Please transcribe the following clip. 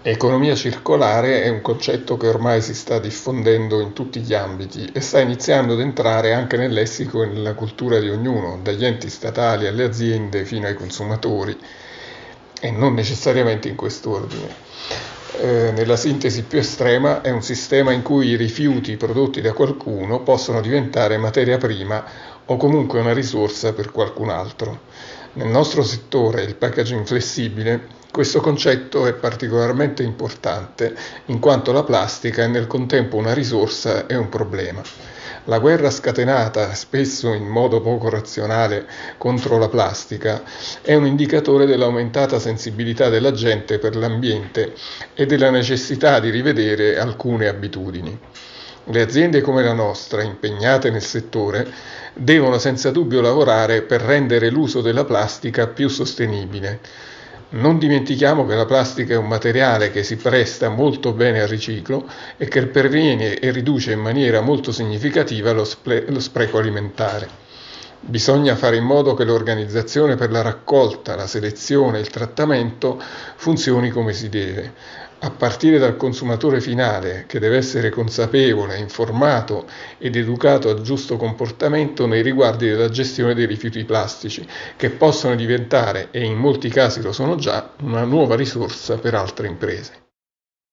Economia circolare è un concetto che ormai si sta diffondendo in tutti gli ambiti e sta iniziando ad entrare anche nel lessico e nella cultura di ognuno, dagli enti statali alle aziende fino ai consumatori, e non necessariamente in quest'ordine. Nella sintesi più estrema è un sistema in cui i rifiuti prodotti da qualcuno possono diventare materia prima o comunque una risorsa per qualcun altro. Nel nostro settore, il packaging flessibile, questo concetto è particolarmente importante in quanto la plastica è nel contempo una risorsa e un problema. La guerra scatenata, spesso in modo poco razionale, contro la plastica è un indicatore dell'aumentata sensibilità della gente per l'ambiente e della necessità di rivedere alcune abitudini. Le aziende come la nostra, impegnate nel settore, devono senza dubbio lavorare per rendere l'uso della plastica più sostenibile. Non dimentichiamo che la plastica è un materiale che si presta molto bene al riciclo e che previene e riduce in maniera molto significativa lo spreco alimentare. Bisogna fare in modo che l'organizzazione per la raccolta, la selezione e il trattamento funzioni come si deve, a partire dal consumatore finale, che deve essere consapevole, informato ed educato al giusto comportamento nei riguardi della gestione dei rifiuti plastici, che possono diventare, e in molti casi lo sono già, una nuova risorsa per altre imprese.